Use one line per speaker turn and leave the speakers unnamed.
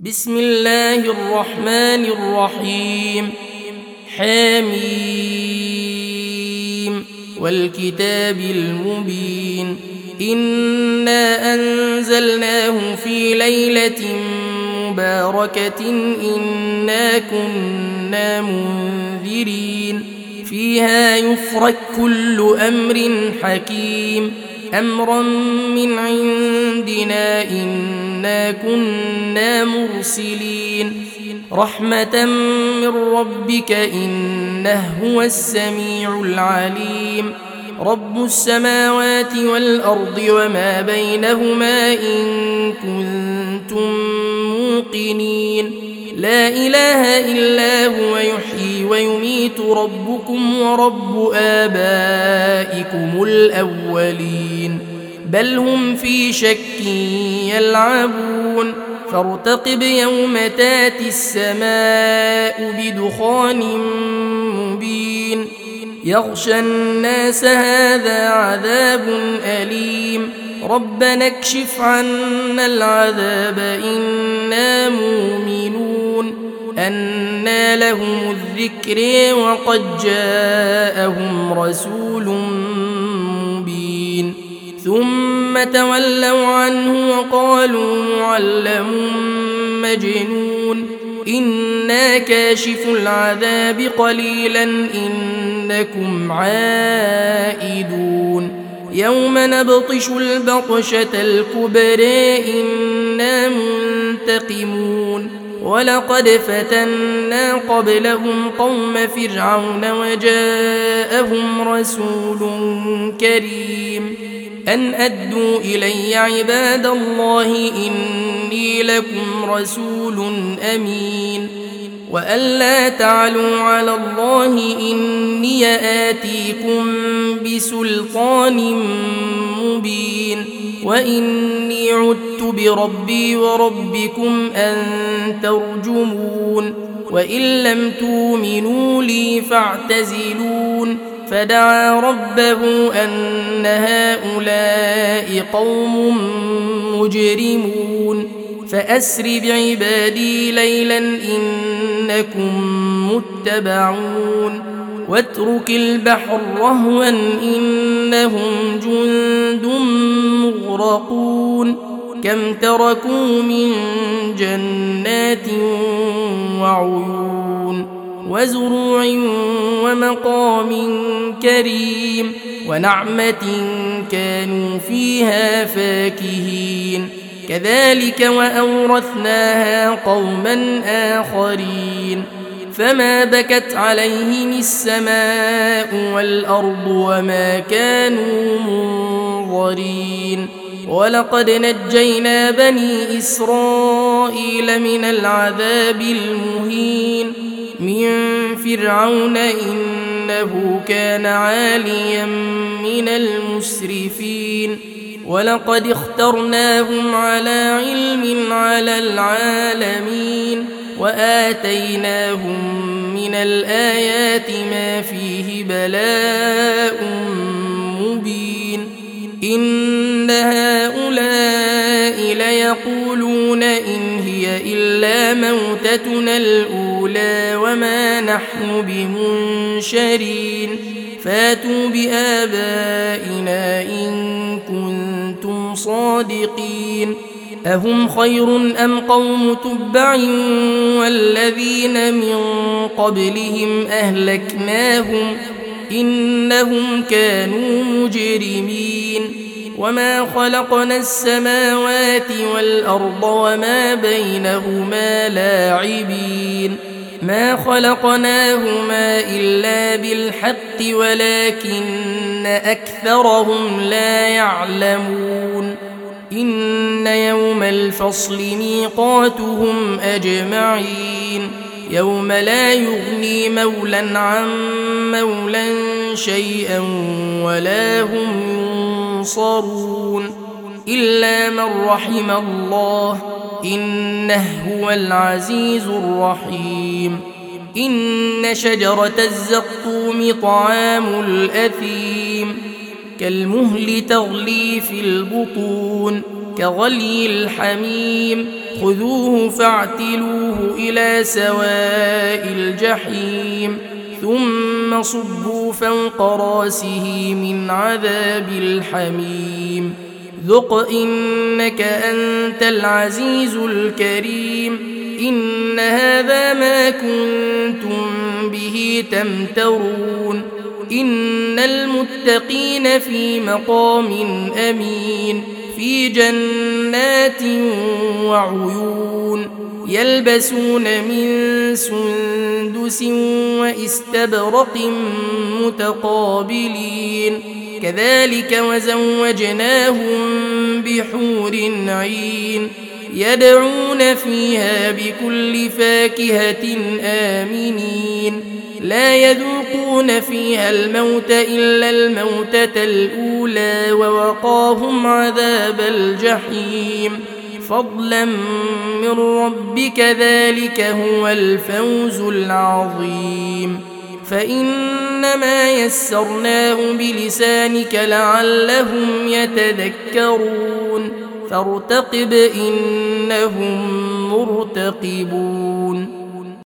بسم الله الرحمن الرحيم. حميم والكتاب المبين. إنا أنزلناه في ليلة مباركة إنا كنا منذرين فيها يفرق كل أمر حكيم أمرا من عندنا إنا كنا مرسلين رحمة من ربك إنه هو السميع العليم رب السماوات والأرض وما بينهما إن كنتم موقنين لا إله إلا هو يحيي ويميت ربكم ورب آبائكم الأولين بل هم في شك يلعبون فارتقب يوم تاتي السماء بدخان مبين يغشى الناس هذا عذاب أليم ربنا اكشف عنا العذاب إنا مؤمنون أنى لهم الذكر وقد جاءهم رسول مبين ثم تولوا عنه وقالوا معلم مجنون إنا كاشف العذاب قليلا إنكم عائدون يوم نبطش البطشة الكبرى إنا منتقمون ولقد فتنا قبلهم قوم فرعون وجاءهم رسول كريم أن أدوا إلي عباد الله إني لكم رسول أمين وأن لا تعلوا على الله إني آتيكم بسلطان مبين وإني عدت بربي وربكم أن ترجمون وإن لم تؤمنوا لي فاعتزلون فدعا ربه أن هؤلاء قوم مجرمون فأسر بعبادي ليلا إنكم متبعون واترك البحر رهوا إنهم جند مغرقون كم تركوا من جنات وعيون وزروع ومقام كريم ونعمة كانوا فيها فاكهين كذلك وأورثناها قوما آخرين فما بكت عليهم السماء والأرض وما كانوا منظرين ولقد نجينا بني إسرائيل من العذاب المهين من فرعون إنه كان عاليا من المسرفين ولقد اخترناهم على علم على العالمين وآتيناهم من الآيات ما فيه بلاء مبين إن هؤلاء ليقولون إن هي إلا موتتنا الأولى وما نحن بمنشرين فاتوا بآبائنا إن كنتم صادقين أهم خير أم قوم تبع والذين من قبلهم أهلكناهم إنهم كانوا مجرمين وما خلقنا السماوات والأرض وما بينهما لاعبين ما خلقناهما إلا بالحق ولكن أكثرهم لا يعلمون إن يوم الفصل ميقاتهم أجمعين يوم لا يغني مولا عن مولا شيئا ولا هم ينصرون إلا من رحم الله إنه هو العزيز الرحيم إن شجرة الزقوم طعام الأثيم كالمهل تغلي في البطون كغلي الحميم خذوه فاعتلوه إلى سواء الجحيم ثم صبوا فوق راسه من عذاب الحميم ذق إنك أنت العزيز الكريم إن هذا ما كنتم به تمترون إن المتقين في مقام أمين في جنات وعيون يلبسون من سندس واستبرق متقابلين كذلك وزوجناهم بحور عين يدعون فيها بكل فاكهة آمنين لا يذوقون فيها الموت إلا الموتة الأولى ووقاهم عذاب الجحيم فضلا من ربك ذلك هو الفوز العظيم فإنما يسرناه بلسانك لعلهم يتذكرون فارتقب إنهم مرتقبون